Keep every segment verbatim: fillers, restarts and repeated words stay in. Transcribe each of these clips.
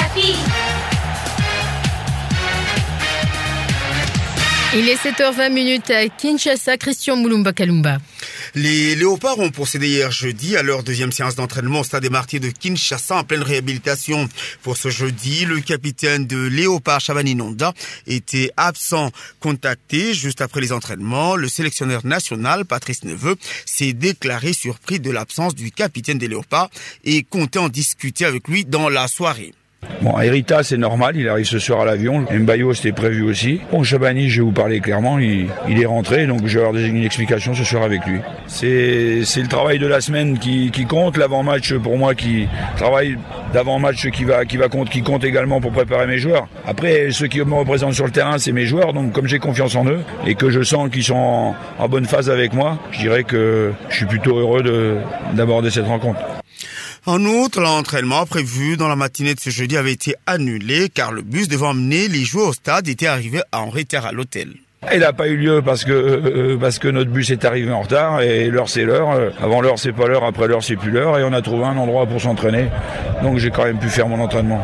Okapi. Il est sept heures vingt à Kinshasa. Christian Moulumba Kalumba. Les Léopards ont procédé hier jeudi à leur deuxième séance d'entraînement au stade des Martyrs de Kinshasa en pleine réhabilitation. Pour ce jeudi, le capitaine de Léopard, Chavani Nonda, était absent. Contacté juste après les entraînements, le sélectionneur national, Patrice Neveu, s'est déclaré surpris de l'absence du capitaine des Léopards et comptait en discuter avec lui dans la soirée. Bon, Erita, c'est normal, il arrive ce soir à l'avion. Mbayo, c'était prévu aussi. Bon, Chabani, je vais vous parler clairement, il, il est rentré, donc je vais avoir une explication ce soir avec lui. C'est, c'est le travail de la semaine qui, qui compte, l'avant-match pour moi, qui travail d'avant-match qui va, qui va compte, qui compte également pour préparer mes joueurs. Après, ceux qui me représentent sur le terrain, c'est mes joueurs, donc comme j'ai confiance en eux et que je sens qu'ils sont en, en bonne phase avec moi, je dirais que je suis plutôt heureux de, d'aborder cette rencontre. En outre, l'entraînement prévu dans la matinée de ce jeudi avait été annulé car le bus devant emmener les joueurs au stade était arrivé en retard à l'hôtel. Il n'a pas eu lieu parce que euh, parce que notre bus est arrivé en retard et l'heure c'est l'heure. Avant l'heure c'est pas l'heure, après l'heure c'est plus l'heure et on a trouvé un endroit pour s'entraîner. Donc j'ai quand même pu faire mon entraînement.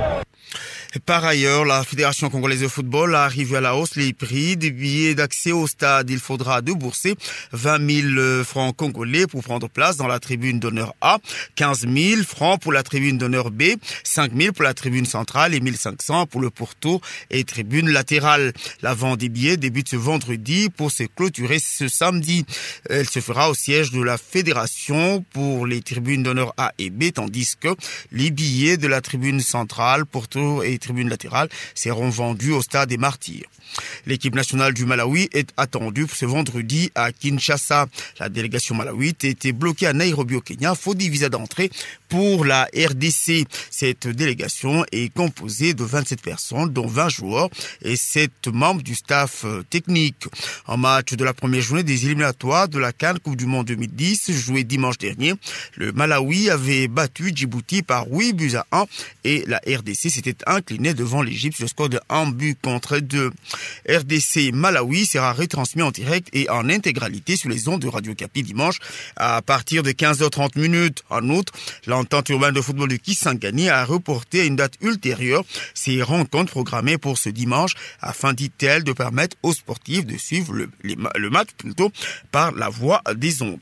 Par ailleurs, la Fédération congolaise de football a arrivé à la hausse les prix des billets d'accès au stade. Il faudra débourser vingt mille francs congolais pour prendre place dans la tribune d'honneur A, quinze mille francs pour la tribune d'honneur B, cinq mille pour la tribune centrale et mille cinq cents pour le pourtour et tribune latérale. La vente des billets débute ce vendredi pour se clôturer ce samedi. Elle se fera au siège de la Fédération pour les tribunes d'honneur A et B, tandis que les billets de la tribune centrale, pourtour et tribune latérale seront vendus au stade des Martyrs. L'équipe nationale du Malawi est attendue ce vendredi à Kinshasa. La délégation malawite a été bloquée à Nairobi au Kenya, faute de visa d'entrée pour la R D C. Cette délégation est composée de vingt-sept personnes, dont vingt joueurs et sept membres du staff technique. En match de la première journée des éliminatoires de la CAN Coupe du Monde deux mille dix, joué dimanche dernier, le Malawi avait battu Djibouti par huit buts à un et la R D C s'était inclinée devant l'Égypte sur le score de un but contre deux. R D C Malawi sera retransmis en direct et en intégralité sur les ondes de Radio Okapi dimanche à partir de quinze heures trente. En outre, l'entente urbaine de football de Kisangani a reporté à une date ultérieure ses rencontres programmées pour ce dimanche afin, dit-elle, de permettre aux sportifs de suivre le, les, le match plutôt par la voie des ondes.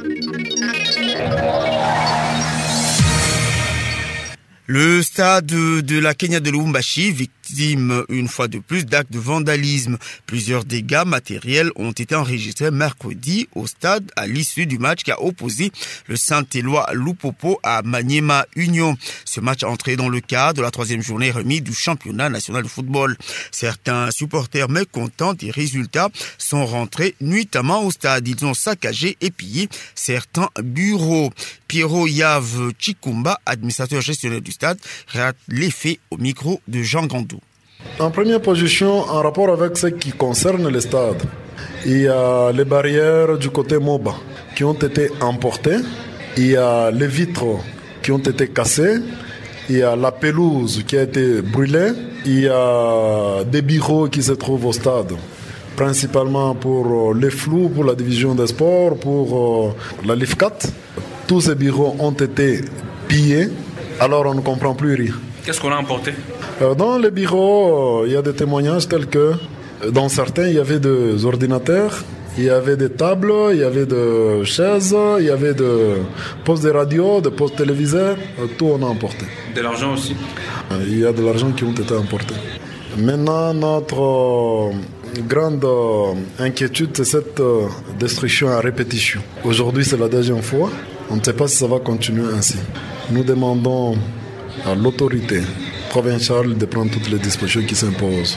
Le stade de la Kenya de Lubumbashi, victime une fois de plus d'actes de vandalisme. Plusieurs dégâts matériels ont été enregistrés mercredi au stade à l'issue du match qui a opposé le Saint-Éloi Lupopo à Maniema Union. Ce match entré dans le cadre de la troisième journée remise du championnat national de football. Certains supporters mécontents des résultats sont rentrés nuitamment au stade. Ils ont saccagé et pillé certains bureaux. Piero Yave Chikumba, administrateur gestionnaire du stade, relate les faits au micro de Jean Gandou. En première position, en rapport avec ce qui concerne le stade, il y a les barrières du côté Moba qui ont été emportées, il y a les vitres qui ont été cassées, il y a la pelouse qui a été brûlée, il y a des bureaux qui se trouvent au stade, principalement pour les flous, pour la division des sports, pour la L I F C A T. Tous ces bureaux ont été pillés, alors on ne comprend plus rien. Qu'est-ce qu'on a emporté ? Dans les bureaux, il y a des témoignages tels que dans certains, il y avait des ordinateurs, il y avait des tables, il y avait des chaises, il y avait des postes de radio, des postes téléviseurs, tout on a emporté. De l'argent aussi ? Il y a de l'argent qui ont été emportés. Maintenant, notre grande inquiétude, c'est cette destruction à répétition. Aujourd'hui, c'est la deuxième fois. On ne sait pas si ça va continuer ainsi. Nous demandons à l'autorité provinciale de prendre toutes les dispositions qui s'imposent.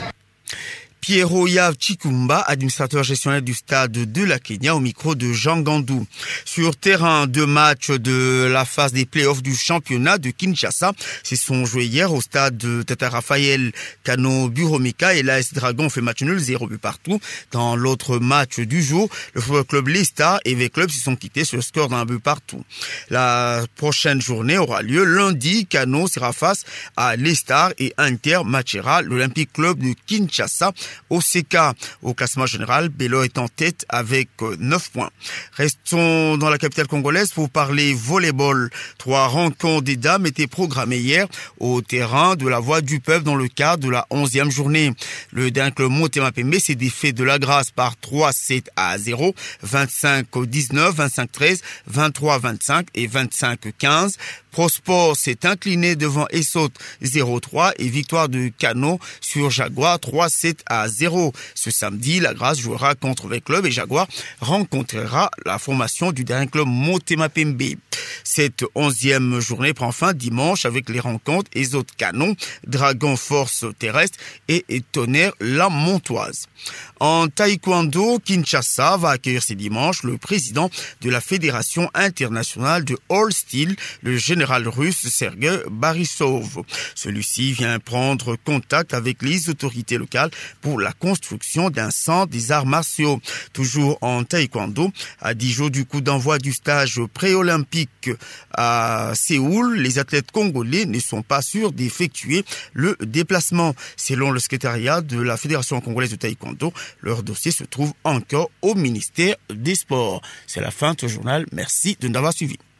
Piero Yave Chikumba, administrateur gestionnaire du stade de la Kenya, au micro de Jean Gandou. Sur terrain, deux matchs de la phase des playoffs du championnat de Kinshasa se sont joués hier au stade de Tata Raphaël. Kano Buromika et l'A S Dragon fait match nul, zéro but partout. Dans l'autre match du jour, le football club Les Stars et V Club se sont quittés sur le score d'un but partout. La prochaine journée aura lieu lundi. Kano sera face à Les Stars et Inter matchera l'Olympique Club de Kinshasa O C K. Au classement général, Bello est en tête avec neuf points. Restons dans la capitale congolaise pour parler volleyball. Trois rencontres des dames étaient programmées hier au terrain de la Voix du Peuple dans le cadre de la onzième journée. Le dernier club Motema Pembe s'est défait de la grâce par trois sept à zéro, vingt-cinq dix-neuf, vingt-cinq treize, vingt-trois vingt-cinq et vingt-cinq quinze. Prosport s'est incliné devant Essot zéro trois et victoire de Cano sur Jaguar trois sept à zéro. Ce samedi, la Grâce jouera contre les clubs et Jaguar rencontrera la formation du dernier club Motema Pembe. Cette onzième journée prend fin dimanche avec les rencontres Essot Canon, Dragon Force Terrestre et Tonnerre La Montoise. En taekwondo, Kinshasa va accueillir ce dimanche le président de la Fédération internationale de All Steel, le général russe Sergei Borisov. Celui-ci vient prendre contact avec les autorités locales pour la construction d'un centre des arts martiaux. Toujours en taekwondo, à dix jours du coup d'envoi du stage pré-olympique à Séoul, les athlètes congolais ne sont pas sûrs d'effectuer le déplacement. Selon le secrétariat de la Fédération congolaise de taekwondo, leur dossier se trouve encore au ministère des Sports. C'est la fin de ce journal. Merci de nous avoir suivis.